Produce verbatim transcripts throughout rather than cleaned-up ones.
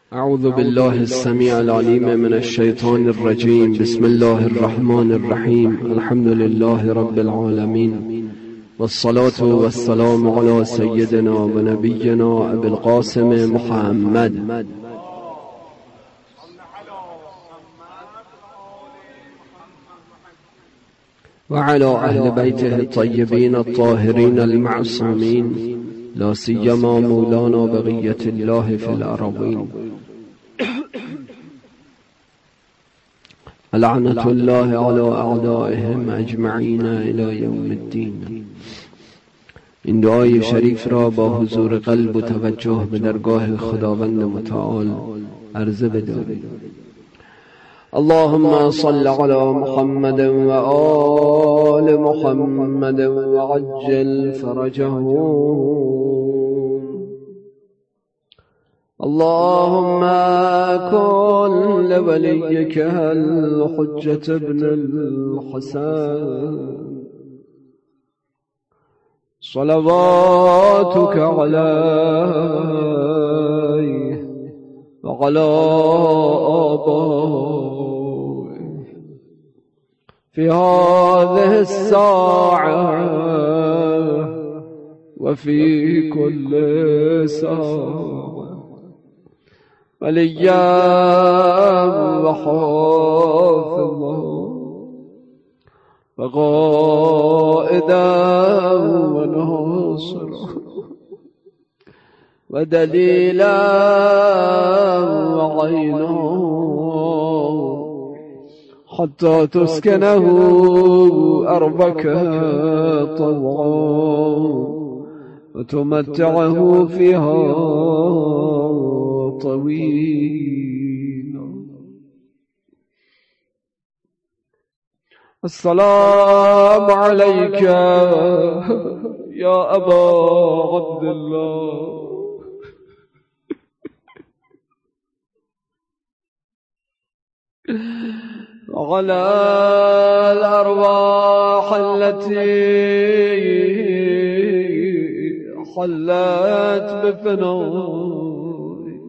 اعوذ بالله السميع العليم من الشيطان الرجيم. بسم الله الرحمن الرحيم. الحمد لله رب العالمين، والصلاة والسلام على سيدنا ونبينا أبي القاسم محمد وعلى أهل بيته الطيبين الطاهرين المعصومين، لا سيما مولانا بقية الله في الأرضين. لعنة الله على أعدائهم أجمعين إلى يوم الدين. این دعای شریف را با حضور قلب و توجه به درگاه خداوند متعال عرضه بدارید. اللهم صل على محمد و آل محمد وعجل فرجهم. اللهم كن لوليك الحجة ابن الحسن صلواتك عليه وعلى آبائه في هذه الساعة وفي كل ساعة، وليا وحافظا وقائدا وناصرا ودليلا وعينا، حتى تسكنه أرضك طوعا وتمتعه فيها طويلا. السلام عليك يا أبا عبد الله، وعلى الأرواح التي حلت بفنائك.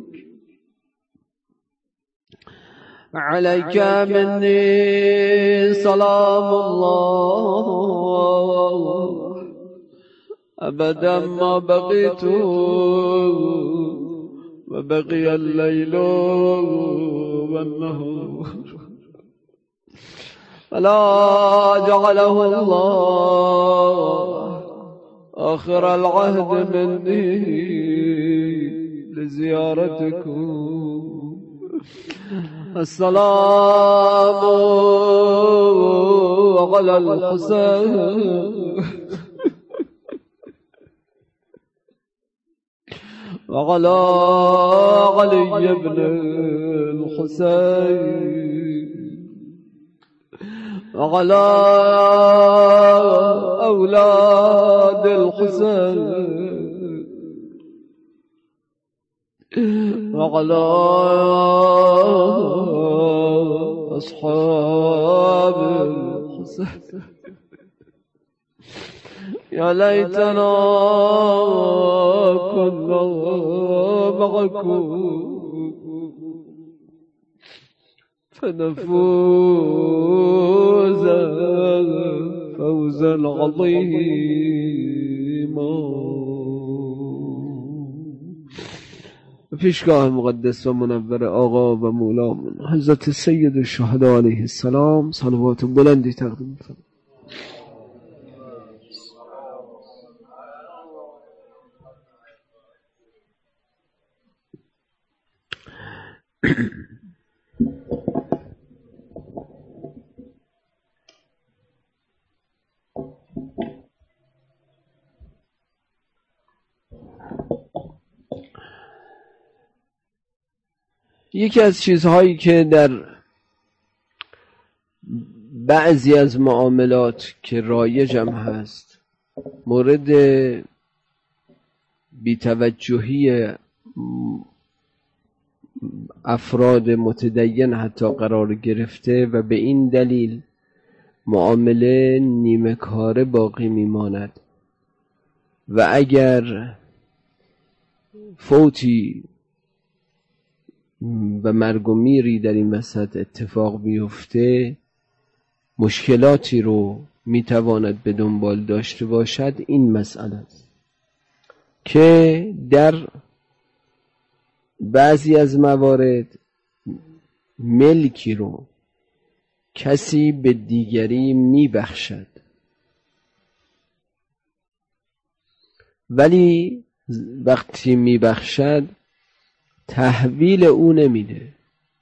عليك مني سلام الله أبدا ما بقيت وبقي الليل والنهار، فلا جعله الله آخر العهد مني لزيارتكم. السلام على الحسين وعلى علي بن الحسين وعلى أولاد الحسين وعلى أصحاب الحسين. يا ليتنا كنا معكم فنفوز فوزا عظيما. پیشگاه مقدس و منور آقا و مولامون حضرت سید الشهدا علیه السلام صلوات بلندی تقدیم فرمایید. یکی از چیزهایی که در بعضی از معاملات که رایجم هست مورد بی‌توجهی افراد متدین حتی قرار گرفته و به این دلیل معامله نیمه کاره باقی میماند و اگر فوتی و مرگ و میری در این وسط اتفاق بیفته، مشکلاتی رو میتواند به دنبال داشته باشد، این مسئله است که در بعضی از موارد ملکی رو کسی به دیگری میبخشد، ولی وقتی میبخشد تحویل او نمیده،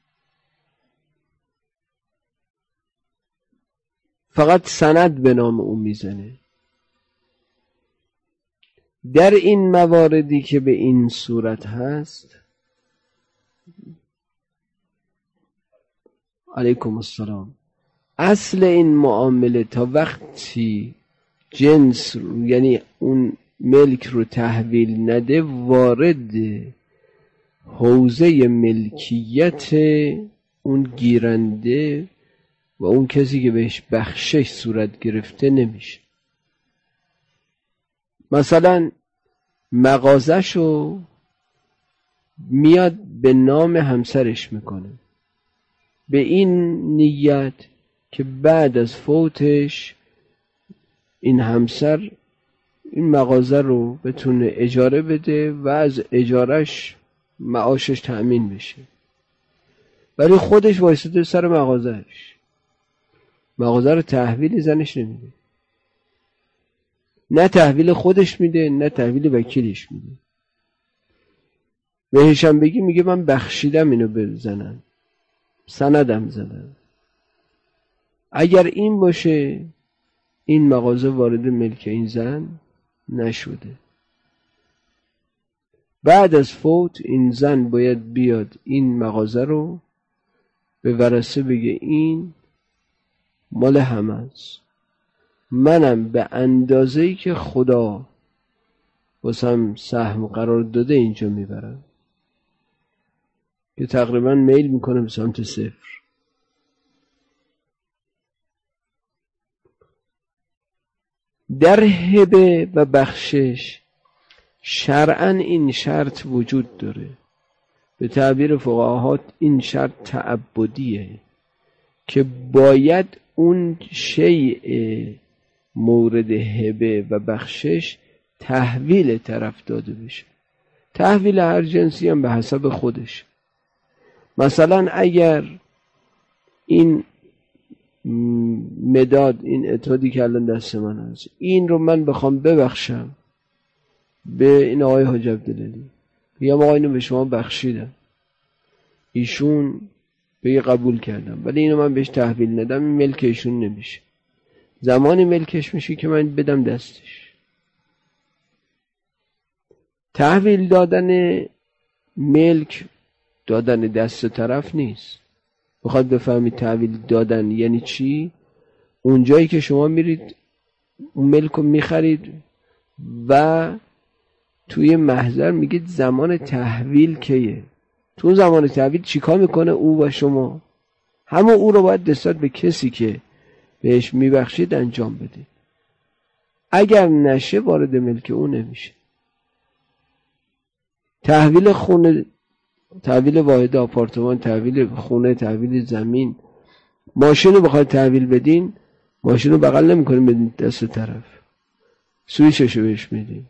فقط سند به نام او میزنه. در این مواردی که به این صورت هست، علیکم السلام، اصل این معامله تا وقتی جنس یعنی اون ملک رو تحویل نده، وارد حوزه ملکیت اون گیرنده و اون کسی که بهش بخشش صورت گرفته نمیشه. مثلا مغازه‌شو میاد به نام همسرش میکنه، به این نیت که بعد از فوتش این همسر این مغازه رو بتونه اجاره بده و از اجارش معاشش تأمین بشه، ولی خودش وایساده سر مغازهش، مغازه رو تحویل زنش نمیده، نه تحویل خودش میده نه تحویل وکیلش میده. بهشم بگی میگه من بخشیدم اینو بزنن، سندم زدم. اگر این باشه این مغازه وارد ملک این زن نشده. بعد از فوت این زن باید بیاد این مغازه رو به ورثه بگه این مال همه است، منم به اندازه‌ای که خدا واسم سهم قرار داده اینجا میبرم، که تقریبا میل میکنه به سمت صفر. در هبه و بخشش شرعاً این شرط وجود داره، به تعبیر فقها این شرط تعبدیه که باید اون شیء مورد هبه و بخشش تحویل طرف داده بشه. تحویل هر جنسی هم به حسب خودش. مثلا اگر این مداد، این اتحادی که الان دست من هست، این رو من بخوام ببخشم به این آقای حاج عبدالعلی، بگم آقا اینو به شما بخشیدم، ایشون بگه قبول کردم، ولی اینو من بهش تحویل ندم، این ملک ایشون نمیشه. زمانی ملکش میشه که من بدم دستش. تحویل دادن ملک دادن دست طرف نیست. بخواد بفهمید تحویل دادن یعنی چی، اونجایی که شما میرید اون ملک رو میخرید و توی محضر میگید زمان تحویل کیه. تو زمان تحویل چیکار میکنه او و شما؟ همه او رو باید نسبت به کسی که بهش میبخشید انجام بده. اگر نشه وارد ملک او نمیشه. تحویل خونه، تحویل واحد آپارتمان، تحویل خونه، تحویل زمین، ماشین رو بخواید تحویل بدین، ماشین رو بغل نمیکنین بدین دست طرف، سویچش رو بهش میدین.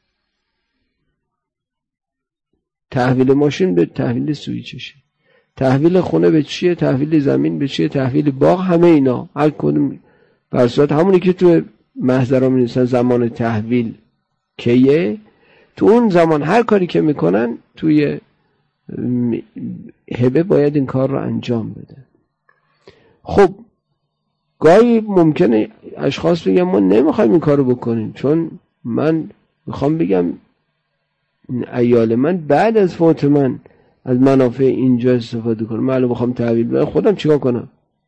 تحویل ماشین به تحویل سویچشه. تحویل خونه به چیه؟ تحویل زمین به چیه؟ تحویل باغ، همه اینا هر کدوم بر صورت همونی که تو محضر ها می نویسن زمان تحویل کیه، تو اون زمان هر کاری که میکنن توی هبه باید این کار رو انجام بده. خب گاهی ممکنه اشخاص بگن ما نمیخوایم این کار رو بکنیم، چون من میخوام بگم عیال من بعد از فوت من از منافع اینجا استفاده کنم، من الان بخوام تحویل بدم خودم چیکار کنم؟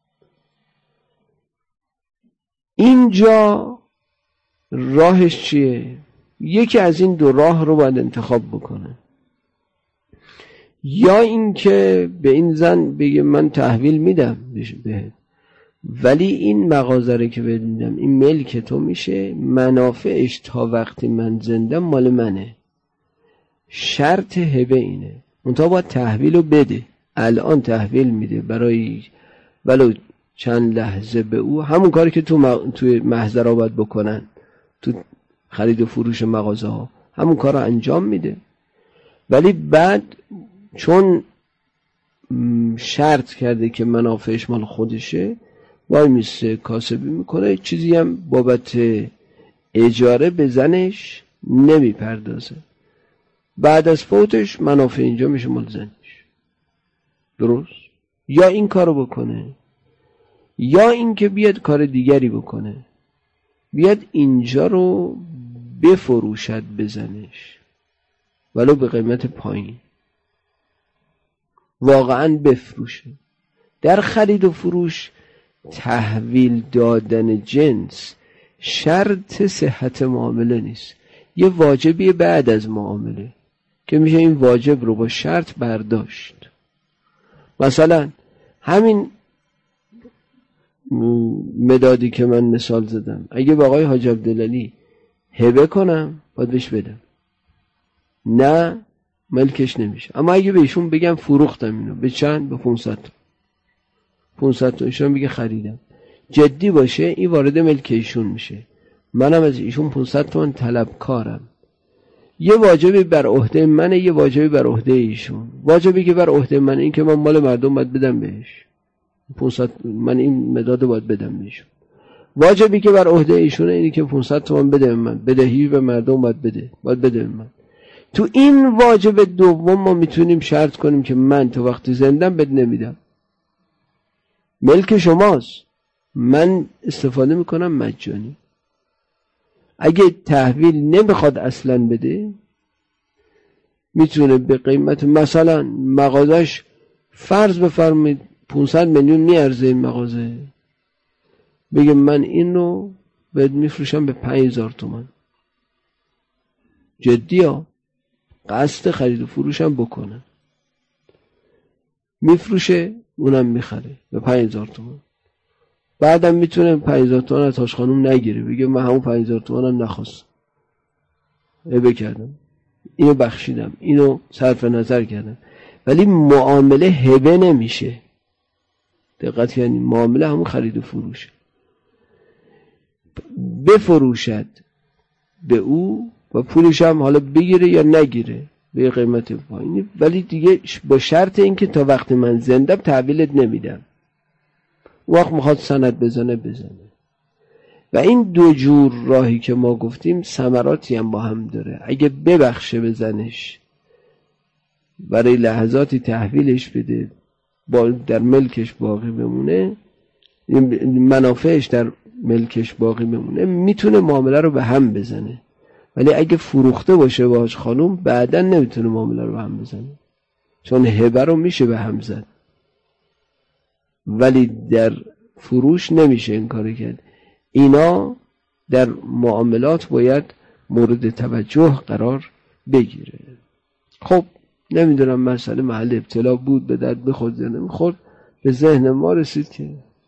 اینجا راهش چیه؟ یکی از این دو راه رو باید انتخاب بکنه. یا اینکه به این زن بگه من تحویل میدم بهت، ولی این مغازه که بهت میدم این ملک تو میشه، منافعش تا وقتی من زنده مال منه. شرط هبه اینه، منتها باید تحویل رو بده. الان تحویل میده برای ولو چند لحظه به او، همون کاری که تو م... توی محضر ها باید بکنن، تو خرید و فروش مغازه ها همون کار رو انجام میده، ولی بعد چون شرط کرده که منافعش مال خودشه وای میسته کاسبی میکنه، چیزی هم بابت اجاره به زنش نمیپردازه، بعد از فوتش منافع اینجا میشه مال زنش. درست؟ یا این کارو بکنه یا اینکه بیاد کار دیگری بکنه، بیاد اینجا رو بفروشد به زنش ولو به قیمت پایین، واقعا بفروشه. در خرید و فروش تحویل دادن جنس شرط صحت معامله نیست، یه واجبی بعد از معامله که میشه این واجب رو با شرط برداشت. مثلا همین مدادی که من مثال زدم، اگه به آقای حاج عبدالعلی هبه کنم باید بهش بدم، نه ملکش نمیشه. اما اگه به ایشون بگم فروختم اینو به چند، به پونصد پونصد تا، ایشون بگه خریدم، جدی باشه این وارد ملک ایشون میشه، منم از ایشون پونصد تومن طلبکارم. یه واجبی بر عهده منه، یه واجبی بر عهده ایشون. واجبی که بر عهده منه این که من مال مردم باید بدم بهش، پونصد من این مداد باید بدم بهشون. واجبی که بر عهده ایشونه اینی که پونصد تومن بده من، بدهی به مردم باید بده باید بده من. تو این واجب دوم ما میتونیم شرط کنیم که من تو وقتی زندم بد نمیدم، ملک شماست، من استفاده میکنم مجانی. اگه تحویل نمیخواد اصلا بده، میتونه به قیمت مثلا مغازش فرض بفرمایید پونصد میلیون میارزه این مغازه، بگه من اینو بهت میفروشم به پنج هزار تومان. جدی ها، قصد خرید و فروشم بکنه، میفروشه اونم میخره به پنج هزار تومان. بعدم میتونه پنج هزار تومان از تاش خانوم نگیره، بگه من همون پنج هزار تومانم نخواستم، هبه کردم، اینو بخشیدم، اینو صرف نظر کردم. ولی معامله هبه نمیشه. دقت یعنی معامله همون خرید و فروشه. بفروشد به او و پولش هم حالا بگیره یا نگیره به قیمت پایینی، ولی دیگه با شرط اینکه تا وقتی من زندم تحویلت نمیدم. وقت میخواد سند بزنه بزنه. و این دو جور راهی که ما گفتیم ثمراتی هم با هم داره. اگه ببخشه به زنش برای لحظاتی تحویلش بده، با در ملکش باقی بمونه، منافعش در ملکش باقی بمونه، میتونه معامله رو به هم بزنه. ولی اگه فروخته باشه باش خانوم، بعداً نمیتونه معامله رو به هم بزنه، چون هبه رو میشه به هم زد، ولی در فروش نمیشه این کاری کرد. اینا در معاملات باید مورد توجه قرار بگیره. خب نمیدونم مسئله محل ابتلا بود، به درد بخورد یا نمیخورد، به ذهن ما رسید که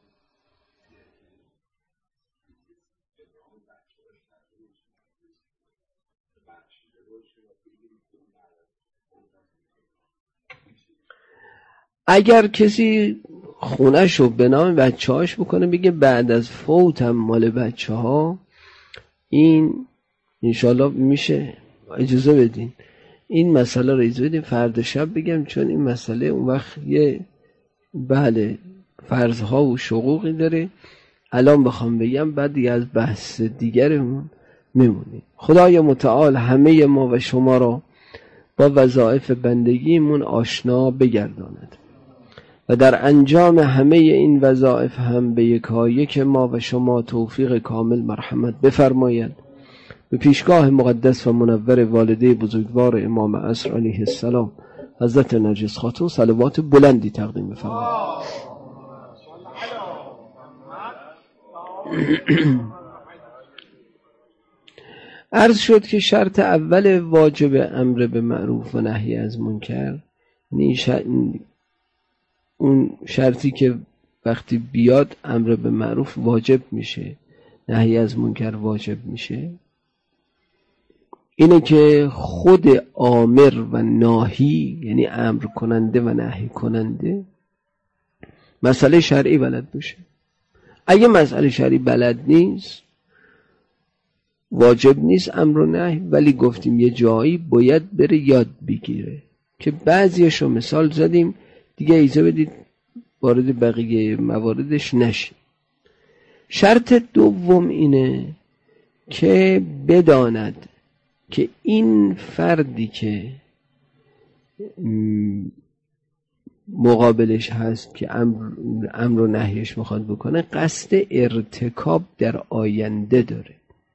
اگر کسی خونه‌شو به نام بچه هاش بکنه، بگه بعد از فوتم مال بچه ها، این انشالله میشه، اجازه بدین این مسئله رو اجازه بدین فردا شب بگم، چون این مسئله اون وقت یه بله فرضها و شقوقی داره. الان بخوام بگم بعد دیگه از بحث دیگرمون میمونیم. خدای متعال همه ما و شما را با وظایف بندگیمون آشنا بگرداند و در انجام همه این وظایف هم به یکایک ما و شما توفیق کامل مرحمت بفرماید. به پیشگاه مقدس و منور والده بزرگوار امام عصر علیه السلام حضرت نرگس خاتون صلوات بلندی تقدیم بفرمایید. عرض شد که شرط اول واجب امر به معروف و نهی از منکر، اون شرطی که وقتی بیاد امر به معروف واجب میشه، نهی از منکر واجب میشه، اینه که خود آمر و ناهی، یعنی امر کننده و نهی کننده، مسئله شرعی بلد باشه. اگه مسئله شرعی بلد نیست واجب نیست امر و نهی، ولی گفتیم یه جایی باید بره یاد بگیره که بعضیشو مثال زدیم دیگه، ایزه بدید وارد بقیه مواردش نشیم. شرط دوم اینه که بداند که این فردی که مقابلش هست که امر, امر و نهیش میخواد بکنه قصد ارتکاب در آینده داره.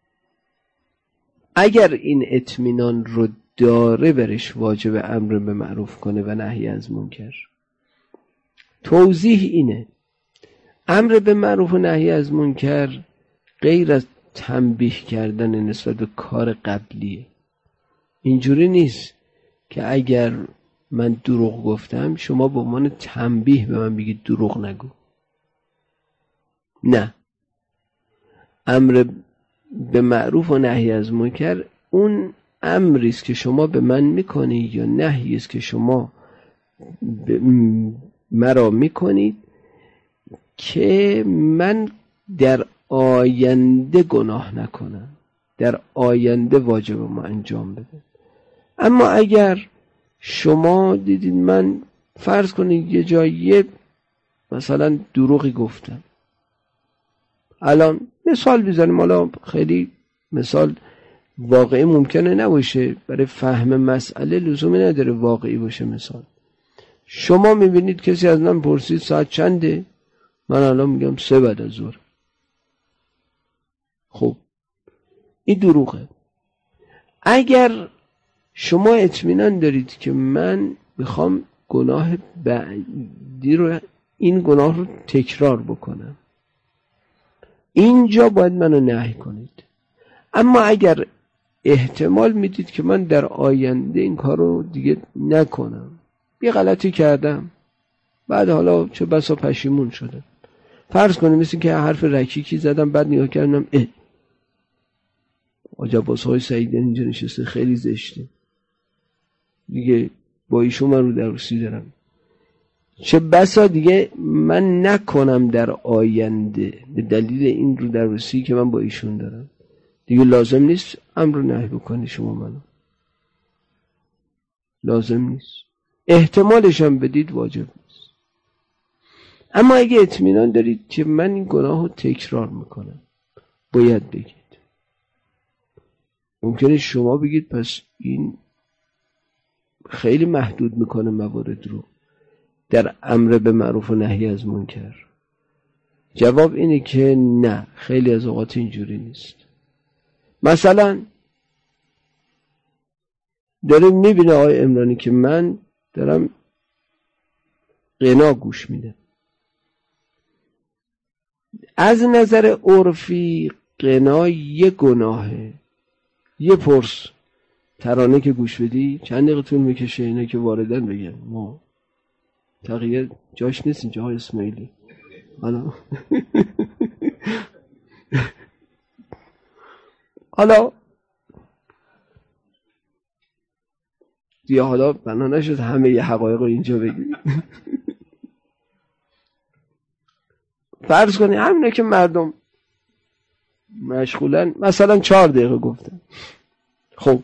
اگر این اطمینان رو داره برش واجب امر به معروف کنه و نهی از منکر. توضیح اینه امر به معروف و نهی از منکر غیر از تنبیه کردن نسبت به کار قبلیه. اینجوری نیست که اگر من دروغ گفتم شما به عنوان تنبیه به من بگید دروغ نگو. نه، امر به معروف و نهی از منکر اون امری است که شما به من میکنید یا نهی است که شما مرا میکنید که من در آینده گناه نکنم، در آینده واجب ما انجام بده. اما اگر شما دیدید من فرض کنید یه جایی مثلا دروغی گفتم، الان مثال بزنیم، حالا خیلی مثال واقعی ممکنه نباشه، برای فهم مسئله لزومی نداره واقعی باشه. مثال شما میبینید کسی از من پرسید ساعت چنده، من الان میگم سه بعد از ظهر. خب این دروغه. اگر شما اطمینان دارید که من میخوام گناه بعدی رو، این گناه رو تکرار بکنم، اینجا باید منو نهی کنید. اما اگر احتمال میدید که من در آینده این کار رو دیگه نکنم، یه غلطی کردم بعد حالا چه بسا پشیمون شدم، فرض کنیم مثل که حرف رکیکی زدم بعد نگاه کردم اه آج عباس های سعیدی اینجا نشسته خیلی زشته دیگه، با ایشون من رو دروسی دارم، چه بسا دیگه من نکنم در آینده به دلیل این رو دروسی که من با ایشون دارم. دیگه لازم نیست امر رو نهی بکنی شما منو، لازم نیست. احتمالش هم بدید واجب نیست. اما اگه اطمینان دارید که من این گناه رو تکرار میکنم باید بگید. ممکنه شما بگید پس این خیلی محدود میکنه موارد رو در امر به معروف و نهی از منکر. جواب اینه که نه، خیلی از اوقات اینجوری نیست. مثلا داره میبینه آقای عمرانی که من دارم غنا گوش میدم، از نظر عرفی غنا یه گناهه. یه پرس ترانه که گوش بدی چند دقیقه طول میکشه اینه که واردن بگن ما تغییر جاش نیست اینجا های اسماعیلی. حالا حالا دیگه حالا بنا نشد همه ی حقایق رو اینجا بگیم. فرض کنی همینه که مردم مشغولن، مثلا چهار دقیقه گفتن، خب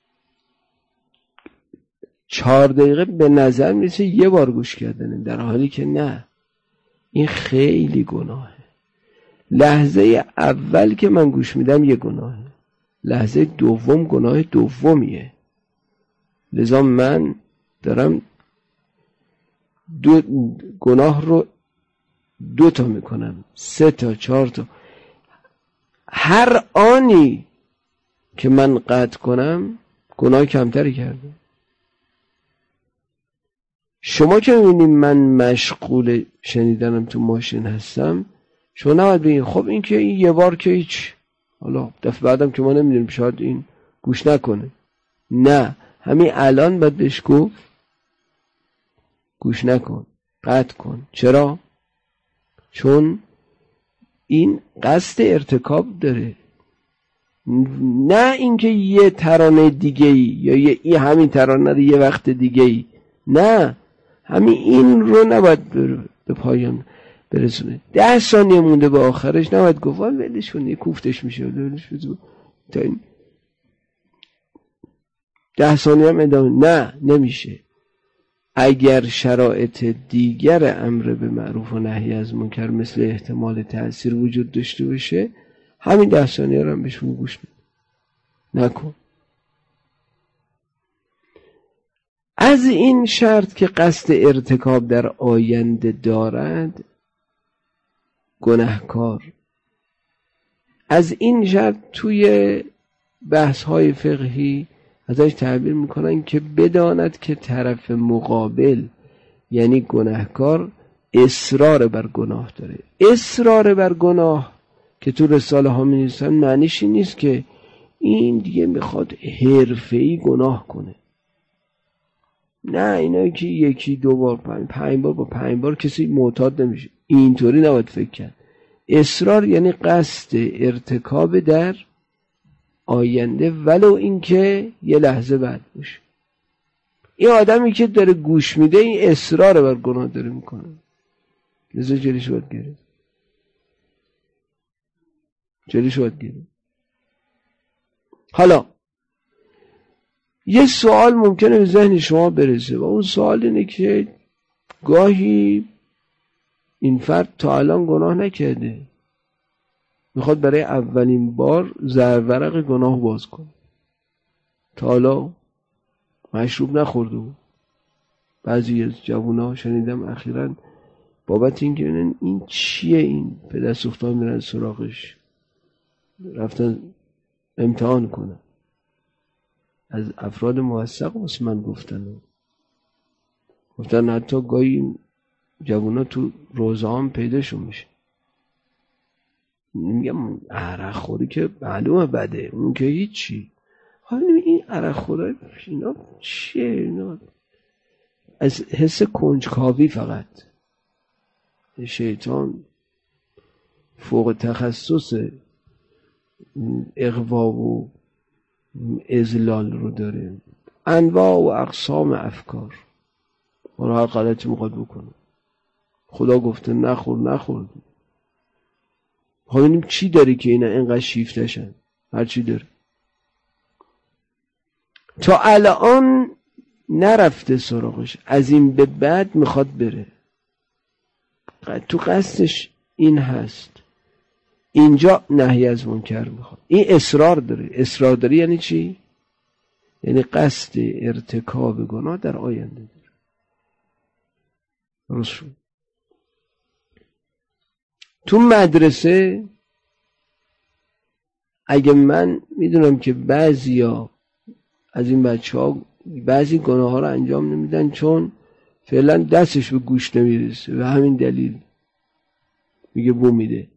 چهار دقیقه به نظر میرسه یه بار گوش کردنه، در حالی که نه، این خیلی گناهه. لحظه اول که من گوش میدم یه گناهه، لحظه دوم گناه دومیه. لذا من دارم دو گناه رو دو تا میکنم، سه تا، چهار تا. هر آنی که من قطع کنم گناه کمتری کردم. شما که میبینید من مشغول شنیدنم تو ماشین هستم، شما نباید بگید خب این که این یه بار که هیچ، حالا دفعه بعدم که ما نمیدونیم شاید این گوش نکنه. نه، همین الان باید بهش گفت گوش نکن، قطع کن. چرا؟ چون این قصد ارتکاب داره. نه اینکه یه ترانه دیگه ای یا یه ای همین ترانه رو یه وقت دیگه ای، نه، همین این رو نباید به پایان برسونه. ده ثانیه مونده به آخرش نباید گفت ولش کن، یه کوفتش میشه ولش تا این ده ثانیه هم ادامه، نه نمیشه. اگر شرایط دیگر امر به معروف و نهی از منکر مثل احتمال تأثیر وجود داشته باشه، همین ده ثانیه رو هم بهشون گوش نکن. از این شرط که قصد ارتکاب در آینده دارد گناهکار، از این شرط توی بحث های فقهی ازش تعبیر میکنن که بداند که طرف مقابل یعنی گناهکار اصرار بر گناه داره. اصرار بر گناه که تو رساله ها می نویسن معنیش این نیست که این دیگه میخواد حرفه‌ای گناه کنه، نه، اینا که یکی دو بار پنج, پنج بار با پنج بار کسی معتاد نمیشه، اینطوری نباید فکر کرد. اصرار یعنی قصد ارتکاب در آینده ولو اینکه یه لحظه بعد باشه. این آدمی که داره گوش میده این اصرار بر گناه داره میکنه، لذا جلوش باید گرفت، جلوش باید گرفت. حالا یه سوال ممکنه به ذهن شما برسه و اون سوال اینه که گاهی این فرد تا الان گناه نکرده، میخواد برای اولین بار زرورق گناه باز کنه، تا حالا مشروب نخورده بود. بعضی از جوونا شنیدم اخیراً بابت این که ببینن این چیه، این پدر سوختان میرن سراغش، رفتن امتحان کنن. از افراد موثق واسه من گفتن گفتن حتی گاهی جوونا تو روزه هم پیداشون میشه. میگم عرق خوری که معلومه بده، اون که هیچی. حالا این عرق خوری اینا چیه؟ اینا از حس کنجکاوی فقط شیطان فوق تخصص اغوا و اذلال رو داره، انواع و اقسام افکار ما رو هر غلطی میخواد بکنه. خدا گفته نخور نخور، خب چی داری که اینا اینقدر شیفتشن؟ هر چی داره. تا الان نرفته سراغش، از این به بعد میخواد بره، تو قصدش این هست. اینجا نهی از منکر میخواد، این اصرار داره. اصرار داره یعنی چی؟ یعنی قصد ارتکاب گناه در آینده داره. درست شد. تو مدرسه اگه من میدونم که بعضیا از این بچه ها بعضی گناه ها رو انجام نمیدن چون فعلا دستش به گوش نمیرسه، به همین دلیل میگه بو میده،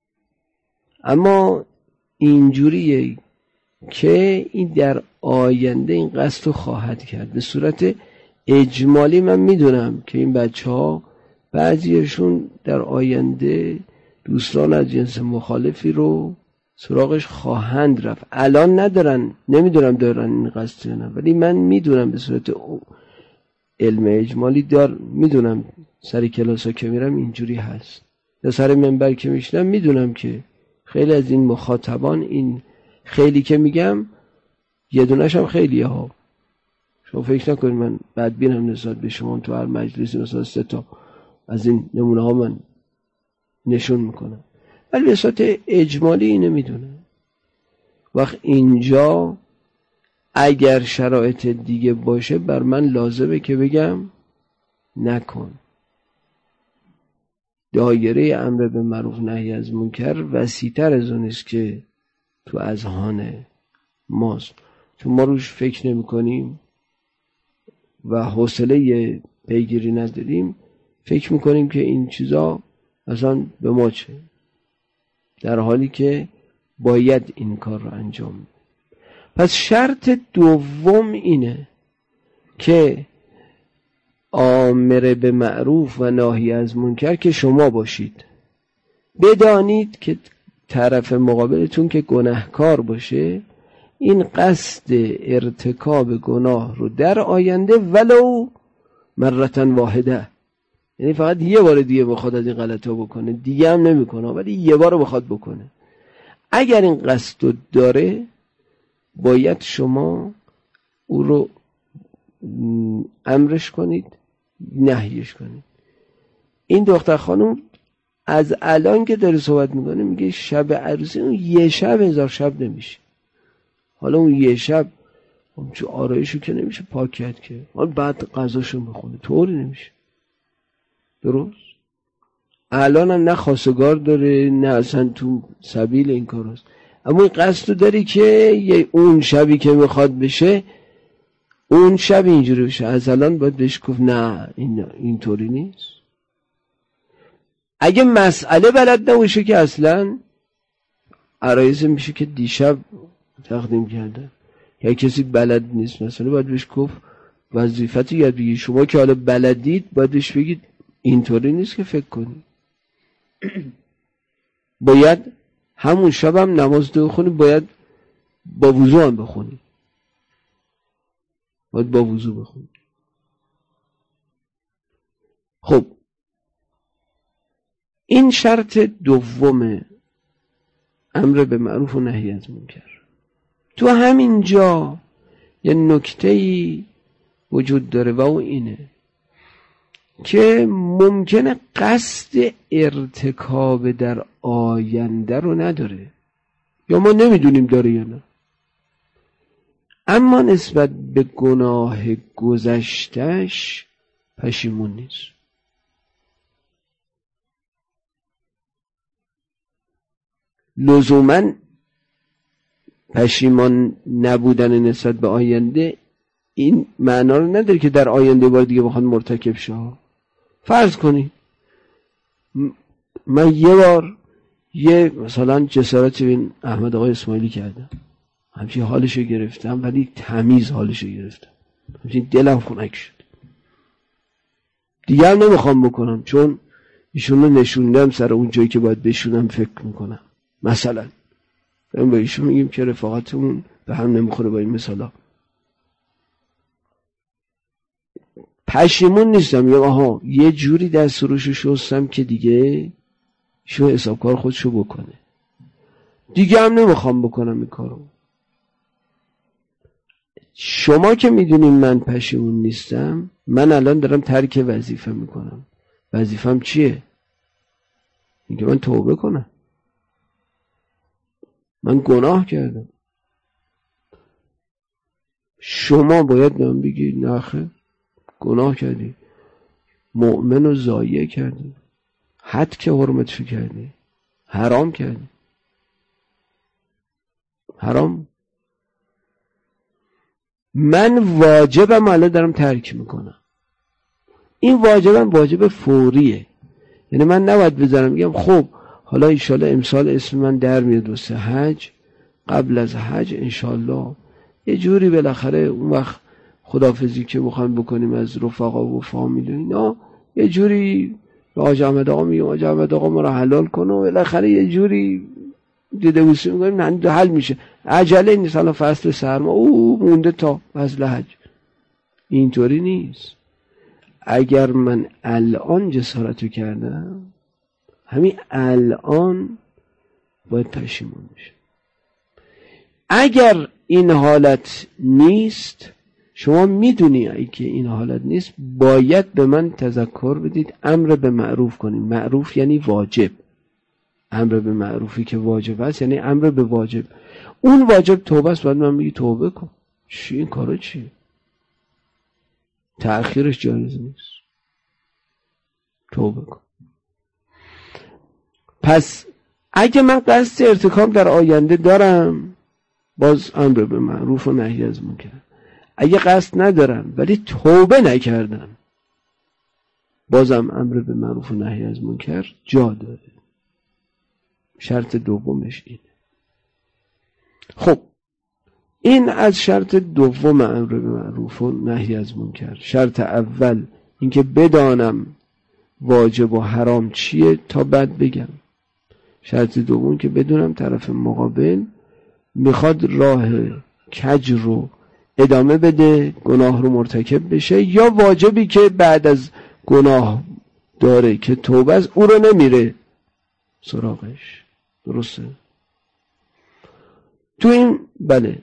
اما اینجوریه که این در آینده این قصد رو خواهد کرد. به صورت اجمالی من میدونم که این بچه ها بعضیشون در آینده دوستان از جنس مخالفی رو سراغش خواهند رفت. الان ندارن، نمیدونم دارن این قصد یا نه، ولی من میدونم به صورت علم اجمالی دار میدونم سر کلاس ها که میرم اینجوری هست، یا سر منبر که میشنم میدونم که خیلی از این مخاطبان، این خیلی که میگم یه دونش هم خیلی ها، شما فکر نکنید من بدبینم نسبت به شما، تو هر مجلسی مثلا سه تا از این نمونه ها من نشون میکنم، ولی به صورت اجمالی اینو میدونم. وقت اینجا اگر شرایط دیگه باشه بر من لازمه که بگم نکن. دایره امر به معروف نهی از منکر وسیع‌تر از اون است که تو اذهان ماست، چون ما روش فکر نمی کنیم و حوصله پیگیری نداریم، فکر میکنیم که این چیزا اصلا به ما چه، در حالی که باید این کار رو انجام بدیم. پس شرط دوم اینه که آمر به معروف و ناهی از منکر که شما باشید، بدانید که طرف مقابلتون که گناهکار باشه، این قصد ارتکاب گناه رو در آینده ولو مرتن واحده، یعنی فقط یه بار دیگه بخواد از این غلطا بکنه، دیگه هم نمیکنه ولی یه بار بخواد بکنه، اگر این قصد رو داره باید شما او رو امرش کنید، نهیش کنید. این دختر خانم از الان که داره صحبت میکنه میگه شب عروسی اون یه شب هزار شب نمیشه. حالا اون یه شب چه آرایشو که نمیشه پاک کرد که، حالا بعد غذاشو بخونه، طوری نمیشه. درست؟ الان هم نه خواستگار داره نه اصلا تو سبیل این کار هست، اما این قصد رو داری که اون شبی که میخواد بشه اون شب اینجوری بشه. از الان باید بهش گفت نه این اینطوری نیست. اگه مسئله بلد نباشه که اصلا عرایز میشه که دیشب تقدیم کرده، یا کسی بلد نیست مثلا باید بهش گفت وظیفتی یاد بگید. شما که حالا بلدید باید بهش بگید اینطوری نیست که فکر کنی. باید همون شب هم نماز دو خونی، باید با وضو هم بخونی، باید با وضو بخونی. خب این شرط دوم امر به معروف و نهی از منکر. تو همین جا یه نکته‌ای وجود داره و اون اینه که ممکنه قصد ارتکاب در آینده رو نداره، یا ما نمیدونیم داره یا نه، اما نسبت به گناه گذشتش پشیمون نیست. لزوماً پشیمان نبودن نسبت به آینده این معنا رو نداره که در آینده بار دیگه بخواد مرتکب شه. فرض کنی من یه بار یه مثلا جسارتی بین احمد آقای اسماعیلی کردم، همچین حالشو گرفتم ولی تمیز حالشو گرفتم، همچین دلم خنک شد، دیگه هم نمیخوام بکنم چون ایشون رو نشوندم سر اون جایی که باید بشونم فکر میکنم. مثلا من با ایشون میگیم که رفاقتمون به هم نمیخوره با این مثالا، پشیمون نیستم، میگم آها یه جوری دست روشو شستم که دیگه شو حسابکار خودشو بکنه، دیگه هم نمیخوام بکنم این کارو. شما که میدونین من پشیمون نیستم، من الان دارم ترک وظیفه میکنم. وظیفم چیه؟ اینکه من توبه کنم، من گناه کردم. شما باید به من بگی نخه گناه کردی، مؤمن رو ضایع کردی، حد که حرمتشو کردی، حرام کردی، حرام. من واجبم الان دارم ترک میکنم. این واجبم واجب فوریه، یعنی من نباید بذارم میگم خب حالا انشالله امسال اسم من در میاد واسه حج، قبل از حج انشالله یه جوری بالاخره اون وقت خداحافظی که میخوایم بکنیم از رفقا و فامیل و اینا، یه جوری به حاج احمد آقا میگم حاج احمد آقا ما رو حلال کنه و بالاخره یه جوری دیده بوسی میکنیم نه حل میشه. عجله نیست الان فصل سرما او مونده تا فصل حج، اینطوری نیست. اگر من الان جسارتو کردم همین الان باید پشیمون بشم. اگر این حالت نیست، شما میدونی ای که این حالت نیست، باید به من تذکر بدید، امر به معروف کنید. معروف یعنی واجب، امر به معروفی که واجب است یعنی امر به واجب. اون واجب توبه است، باید من میگی توبه کن. چی این کارا چیه؟ تأخیرش جایز نیست، توبه کن. پس اگه من قصد ارتکاب در آینده دارم، باز امر به معروف و نهی از منکر. اگه قصد ندارم ولی توبه نکردم، بازم امر به معروف و نهی از منکر جا داره. شرط دومش اینه. خب این از شرط دوم امر به معروف و نهی از منکر. شرط اول اینکه بدانم واجب و حرام چیه تا بعد بگم. شرط دوم که بدونم طرف مقابل میخواد راه کج رو ادامه بده، گناه رو مرتکب بشه، یا واجبی که بعد از گناه داره که توبه از او رو نمیره سراغش. درسته؟ تو این بله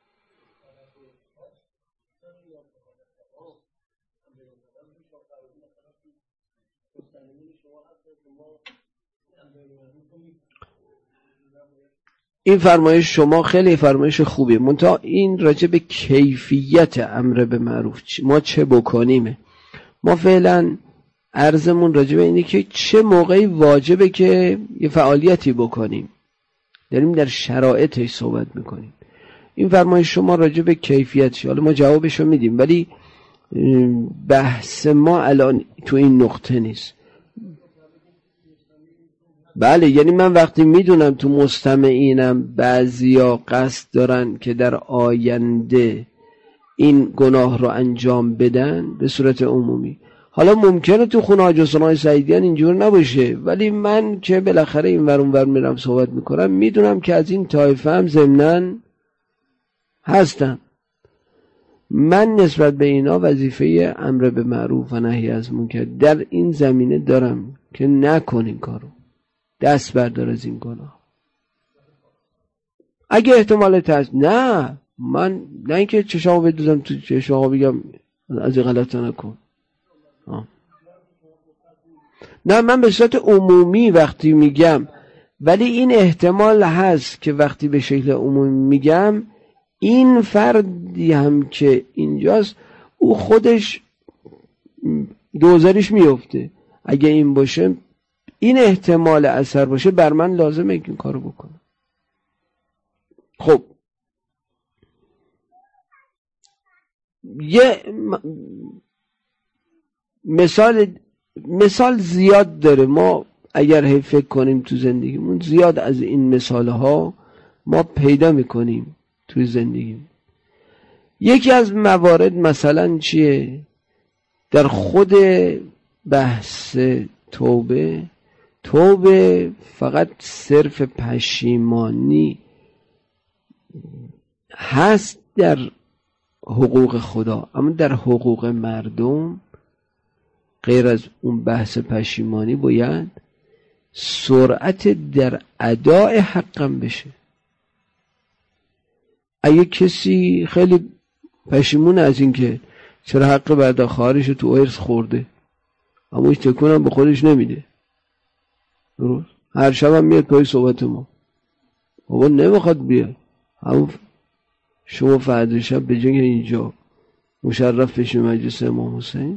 این فرمایش شما خیلی فرمایش خوبیه، منتها این راجع به کیفیت امر به معروف ما چه بکنیمه. ما فعلا عرضمون راجع به اینه که چه موقعی واجبه که یه فعالیتی بکنیم، داریم در شرایطش صحبت میکنیم. این فرمایش شما راجع به کیفیتش، حالا ما جوابشو میدیم، ولی بحث ما الان تو این نقطه نیست. بله، یعنی من وقتی میدونم تو مستمعینم بعضیا قصد دارن که در آینده این گناه رو انجام بدن به صورت عمومی، حالا ممکنه تو خونه حاج حسین سعیدیان اینجور نباشه، ولی من که بالاخره این ور اون ور میرم صحبت میکنم میدونم که از این طایفه هم ضمناً هستن. من نسبت به اینا وظیفه امر به معروف و نهی از منکر در این زمینه دارم که نکنین کارو، دست بردار از این گناه. اگه احتمال تست نه من نه اینکه چشامو بدوزم تو چشامو بگم از این غلطا نکن، آه. نه من به صورت عمومی وقتی میگم، ولی این احتمال هست که وقتی به شکل عمومی میگم این فردی هم که اینجاست او خودش دوزارش میفته، اگه این باشه این احتمال اثر باشه بر من لازمه این کارو بکنم. خب یه مثال مثال زیاد داره، ما اگر هی فکر کنیم تو زندگیمون زیاد از این مثالها ما پیدا میکنیم توی زندگی. یکی از موارد مثلا چیه؟ در خود بحث توبه، توبه فقط صرف پشیمانی هست در حقوق خدا، اما در حقوق مردم غیر از اون بحث پشیمانی باید سرعت در اداء حقم بشه. اگه کسی خیلی پشیمون از این که چرا حق برده خواهرش تو ارث خورده اما هیچ تکونم به خودش نمیده، درست؟ هر شب هم میاد پای صحبت ما، بابا نمیخواد بیاد، همون شما فردا شب به جنگ اینجا مشرف بشی مجلس امام حسین،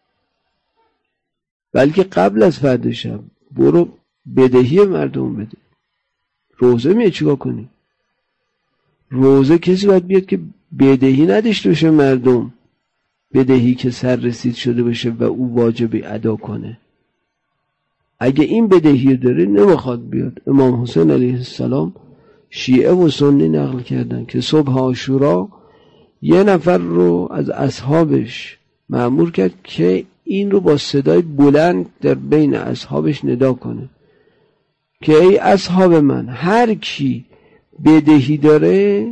بلکه قبل از فردا شب برو بدهی مردم بده. روزه میاد چیکار کنی؟ روزه کسی باید بیاد که بدهی نداشته باشه مردم، بدهی که سر رسید شده باشه و او واجبی ادا کنه. اگه این بدهی داره نمیخواد بیاد. امام حسین علیه السلام شیعه و سنی نقل کردن که صبح عاشورا یه نفر رو از اصحابش مأمور کرد که این رو با صدای بلند در بین اصحابش ندا کنه که ای اصحاب من، هر کی بدهی داره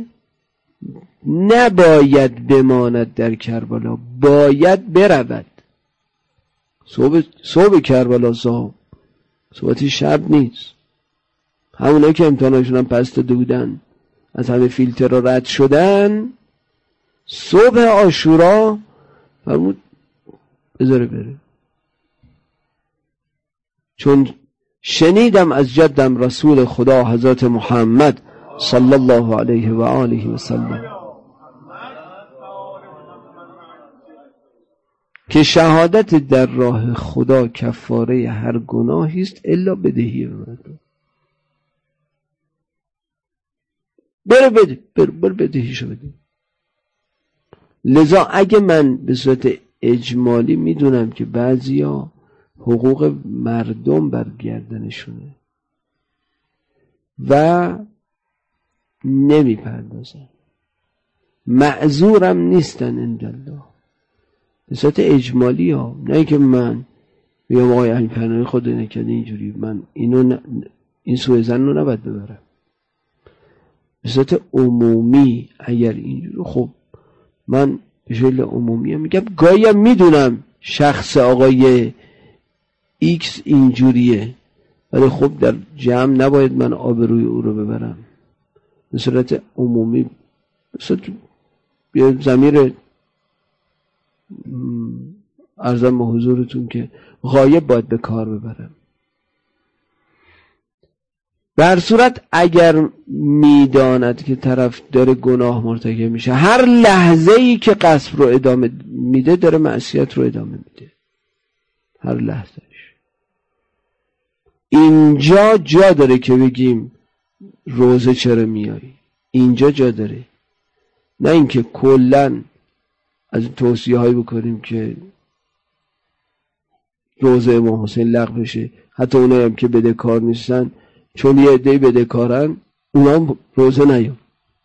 نباید بماند در کربلا، باید برود. صبح, صبح کربلا صاحب صبحی شب نیست. همونایی که امتحاناشون هم پس داده بودن از همه فیلتر را رد شدن، صبح عاشورا فرمود بذاره بره، چون شنیدم از جدم رسول خدا حضرت محمد صلی الله علیه و آله و سلم که شهادت در راه خدا کفاره هر گناهی است الا بدهی مردم. بره بده بره, بره بدهیشو بده. لذا اگه من به صورت اجمالی میدونم که بعضیا حقوق مردم برگردنشونه و نمیپردازن، معذورم نیستن اندالله، به صورت اجمالی ها، نه که من بیام آقای علی پناهی خود نکرده اینجوری من اینو ن... این سوء ظن رو نباید ببرم. به صورت عمومی اگر اینجور، خب من به شکل عمومی میگم گاهی هم میدونم شخص آقای ایکس اینجوریه، ولی خب در جمع نباید من آبروی او رو ببرم. به صورت عمومی، به صورت ضمیر عرضم به حضورتون که غایب باید به کار ببرم. به هر صورت اگر میداند که طرف داره گناه مرتکب میشه، هر لحظه ای که قصب رو ادامه میده داره معصیت رو ادامه میده، هر لحظهش. اینجا جا داره که بگیم روزه چرا میایی، اینجا جا داره، نه اینکه کلن از توصیه هایی بکنیم که روزه امام حسین لغو بشه. حتی اونایی هم که بدهکار نیستن، چون یه عده‌ای بدهکارن، اونا هم روزه نیان.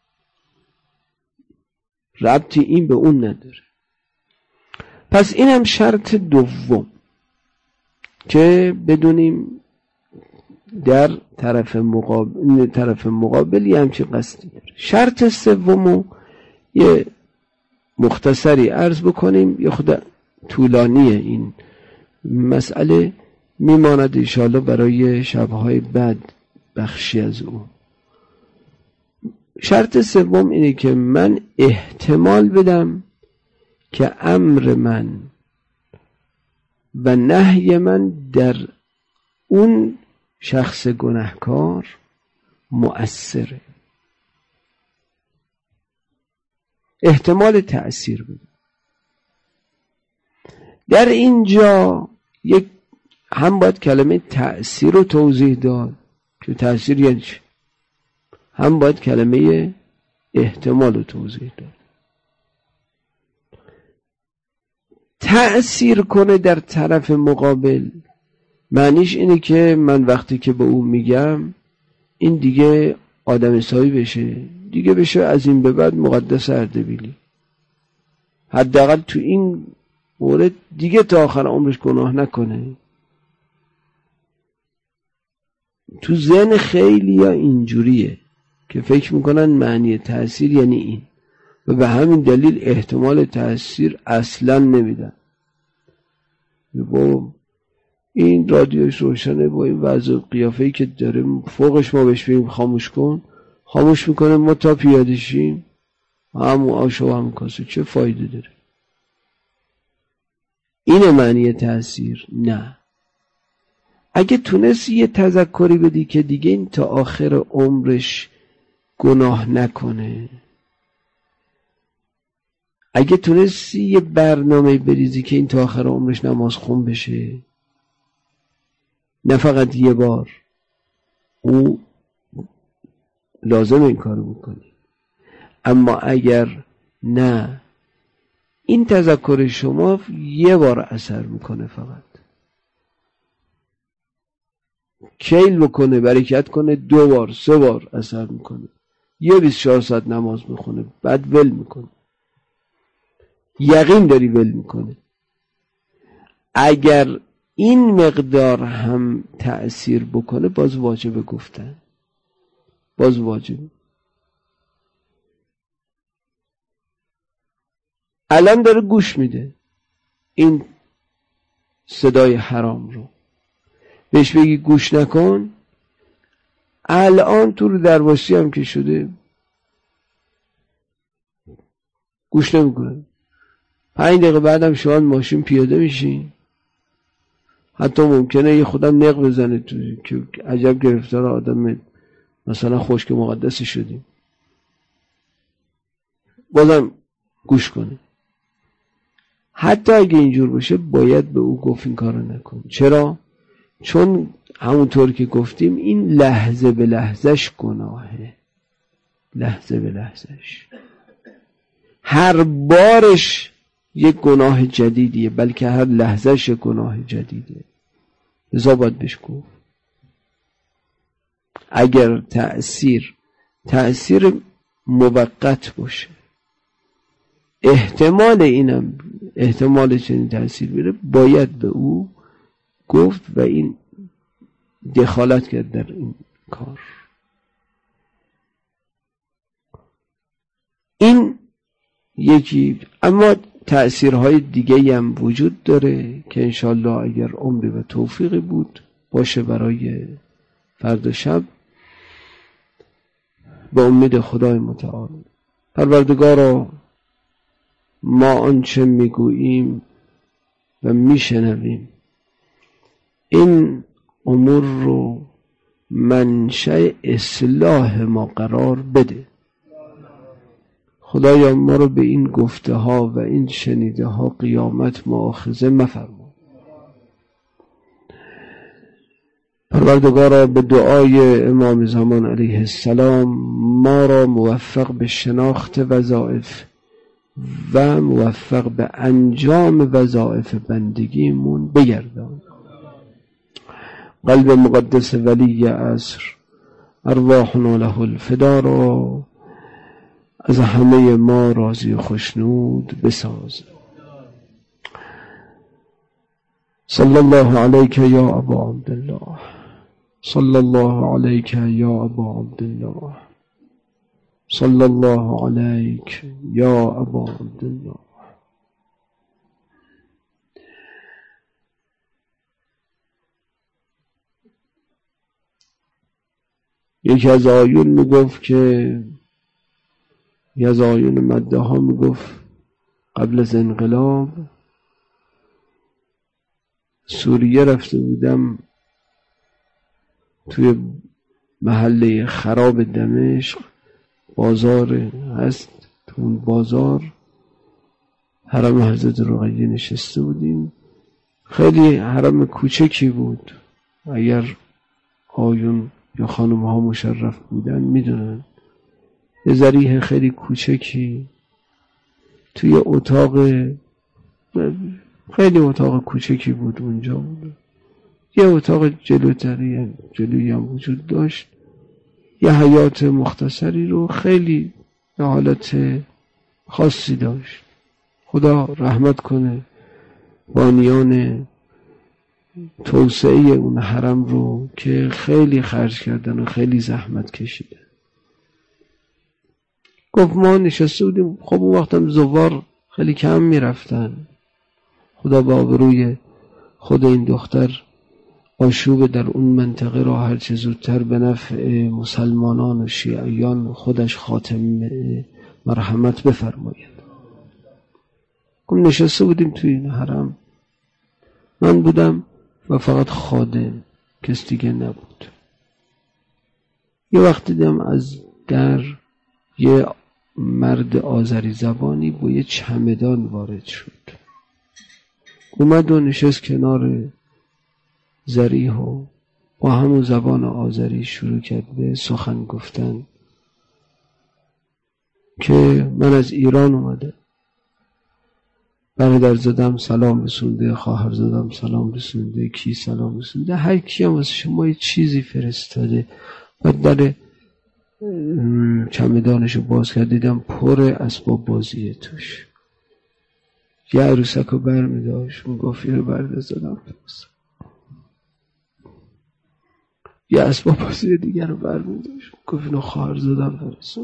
ربطی این به اون نداره. پس این هم شرط دوم که بدونیم در طرف مقابل طرف مقابلی هم چه قصدی داره. شرط سومو یه مختصری عرض بکنیم، یه خود طولانیه این مسئله، میماند انشاءالله برای شبهای بعد بخشی از اون. شرط سوم اینه که من احتمال بدم که امر من و نهی من در اون شخص گناهکار مؤثره، احتمال تأثیر بده. در اینجا یک هم باید کلمه تأثیر رو توضیح داد که تأثیر یعنی چی، هم باید کلمه احتمال رو توضیح داد. تأثیر کنه در طرف مقابل معنیش اینه که من وقتی که به اون میگم این دیگه آدم حسابی بشه، دیگه بشه از این به بعد مقدس اردبیلی، حداقل تو این مورد دیگه تا آخر عمرش گناه نکنه. تو ذهن خیلی ها اینجوریه که فکر میکنن معنی تأثیر یعنی این، و به همین دلیل احتمال تأثیر اصلا نمیدن. با این رادیوش روشنه، با این وضع قیافه‌ای که داره، فوقش ما بهش بگیم خاموش کن، خاموش میکنه، ما تا پیاده شیم همون آش و همون کاسه، چه فایده داره؟ این معنی تأثیر نه. اگه تونست یه تذکری بدی که دیگه این تا آخر عمرش گناه نکنه، اگه تونستی یه برنامه بریزی که این تا آخر عمرش نماز خون بشه، نه فقط یه بار، او لازم این کارو بکنی. اما اگر نه، این تذکر شما یه بار اثر میکنه، فقط کیل بکنه، برکت کنه، دو بار سه بار اثر میکنه. یه بیست و چهار ساعت نماز میخونه، بعد ول میکنه، یقین داری ول میکنه. اگر این مقدار هم تأثیر بکنه، باز واجبه گفتن، باز واجبه. الان داره گوش میده این صدای حرام رو، بهش بگی گوش نکن، الان تو رو درواسی هم که شده گوش نمیکنه. پنج دقیقه بعدم شما ماشین پیاده میشین، حتی ممکنه یه خودم نق بزنه تو که عجب گرفتار آدم مثلا خشک مقدسی شدیم، بازم گوش کنه. حتی اگه اینجور باشه باید به او گفت این کارو نکن. چرا؟ چون همونطور که گفتیم این لحظه به لحظهش گناهه، لحظه به لحظهش، هر بارش یک گناه جدیدیه، بلکه هر لحظهش یک گناه جدیده. لذا باید بهش گفت. اگر تأثیر تأثیر موقت باشه، احتمال اینم احتمال چنین تأثیر بیاره، باید به او گفت و این دخالت کرد در این کار. این یکی. اما تأثیرهای دیگه هم وجود داره که انشالله اگر عمری و توفیقی بود باشه برای فردا شب، به امید خدای متعال. پروردگارا، ما آنچه میگوییم و میشنویم این امور رو منشأ اصلاح ما قرار بده. خدایا ما رو به این گفته ها و این شنیده ها قیامت مؤاخذه مفرما. پروردگارا، به دعای امام زمان علیه السلام ما را موفق به شناخت وظایف و موفق به انجام وظایف بندگیمون بگردان. قلب مقدس ولی عصر ارواحنا له الفدا را از همه ما راضی و خوشنود بساز. صلی الله علیک یا ابا عبدالله، صلی الله علیک یا ابا عبدالله، صلی الله علیک یا ابا عبدالله. یکی از آیون میگفت که یکی از آیون مده ها میگفت قبل از انقلاب سوریه رفته بودم، توی محله خراب دمشق بازار هست، تو اون بازار حرم حضرت رقیه نشسته بودیم. خیلی حرم کوچکی بود، اگر آیون یا خانم ها مشرف بودن میدونن. یه ذریح خیلی کوچکی توی اتاق، خیلی اتاق کوچکی بود اونجا بود. یه اتاق جلوتری جلویی هم وجود داشت، یه حیات مختصری رو خیلی به حالت خاصی داشت. خدا رحمت کنه بانیان توسعه اون حرم رو که خیلی خرج کردن و خیلی زحمت کشیدن. گفت ما نشسته بودیم، خب اون وقتم زوار خیلی کم میرفتن. خدا با آبروی خود این دختر آشوب در اون منطقه را هرچه زودتر به نفع مسلمانان و شیعیان خودش خاتم مرحمت بفرماید. گفت نشسته بودیم توی این حرم، من بودم و فقط خادم، کس دیگه نبود. یه وقت دیدم از در یه مرد آذری زبانی با یه چمدان وارد شد، اومد و نشست کنار ذریح و با همون زبان آذری شروع کرد به سخن گفتن که من از ایران اومده، برادر زدم سلام رسونده، خواهر زدم سلام رسونده، کی سلام رسونده، هر کی هم از شما یه چیزی فرستاده. بعد در چمدانشو باز کرد، دیدم پر اسباب بازیه توش. یه عروسک رو بر می داشت، اون گفت یه رو برده زدم فرست. یه اسباب بازی دیگر رو بر می داشت، گفت اینو خواهر زدم فرستم.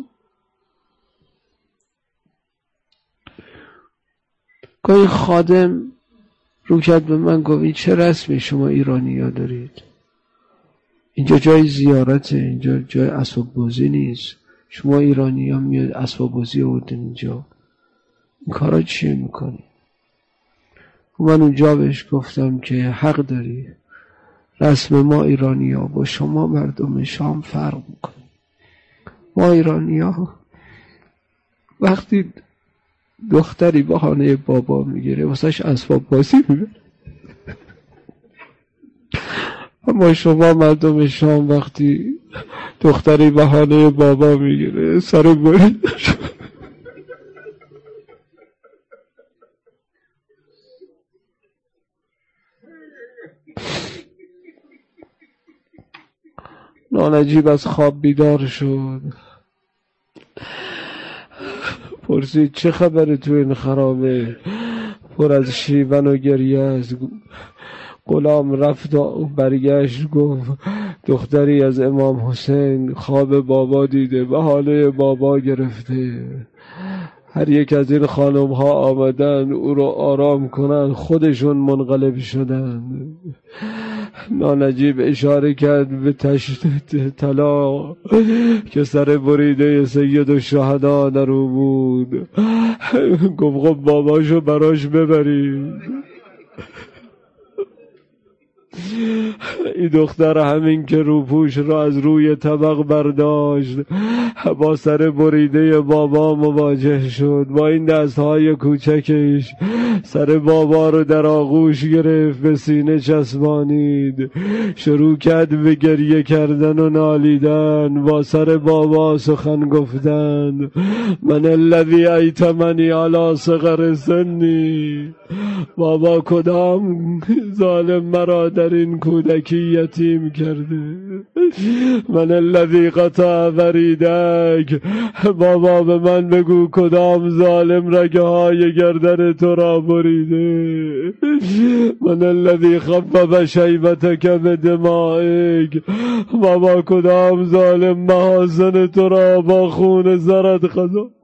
گاهی خادم رو کرد به من، گفت این چه رسمی شما ایرانی ها دارید؟ اینجا جای زیارته، اینجا جای اسباب بازی نیست. شما ایرانی ها میاد اسباب بازی آوردین اینجا، این کارا چیه میکنی؟ من اونجا بهش گفتم که حق داری، رسم ما ایرانی ها با شما مردم شام فرق میکنه. ما ایرانی ها وقتی دختری بهانه بابا میگیره واسهش اسباب بازی میبره، اما شما مردم شام وقتی دختری بهانه بابا میگیره سر برید. نانجیب از خواب بیدار شد، پرسید چه خبره تو این خرابه؟ پر از شیون و گریه است. غلام رفت و برگشت گفت دختری از امام حسین خواب بابا دیده و حاله بابا گرفته. هر یک از این خانم ها آمدن او رو آرام کنن، خودشون منقلب شدن. نانجیب اشاره کرد به تشت طلا که سر بریده سید الشهدا در او بود. گفت خب باباشو براش ببرید. این دختر همین که روپوش را از روی طبق برداشت با سر بریده بابا مواجه شد. با این دستهای کوچکش سر بابا رو در آغوش گرفت، به سینه چسبانید، شروع کرد به گریه کردن و نالیدن، با سر بابا سخن گفتن. من الذی ایتمنی علی صغر سنی، بابا کدام ظالم مرا در این کودکی یتیم کرده؟ من الذی قطع وریدک، بابا به من بگو کدام ظالم رگه های گردن تو را بریده؟ من الذی خفف شیبتک بدمائک، بابا کدام ظالم محاسن تو را با خون زرد خدا؟